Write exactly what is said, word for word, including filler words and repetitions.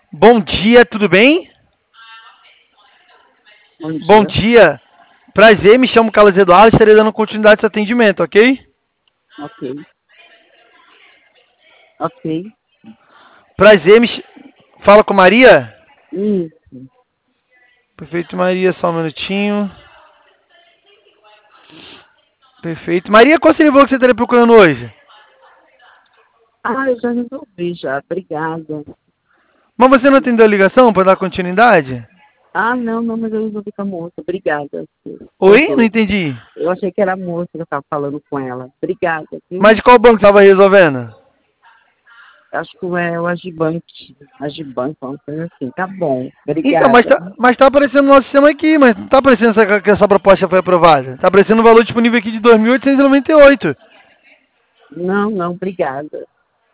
Bom dia, tudo bem? Bom dia. Bom dia. Prazer, me chamo Carlos Eduardo, estarei dando continuidade a esse atendimento, ok? Ok. Ok. Prazer, me ch... Fala com Maria? Isso. Perfeito, Maria, só um minutinho. Perfeito. Maria, qual seria o valor que você estaria procurando hoje? Ah, eu já resolvi já. Obrigada. Mas você não atendeu a ligação para dar continuidade? Ah, não, não, mas eu resolvi com a moça. Obrigada. Oi? Não Perdoe. entendi. Eu achei que era a moça que eu estava falando com ela. Obrigada, viu? Mas de qual banco você estava resolvendo? Acho que é o Agibank. Agibank, uma coisa assim. Tá bom. Então, mas Obrigada. tá, mas tá aparecendo no nosso sistema aqui, mas não tá aparecendo essa, que essa proposta foi aprovada. Tá aparecendo o valor disponível aqui de dois mil oitocentos e noventa e oito. Não, não, obrigada.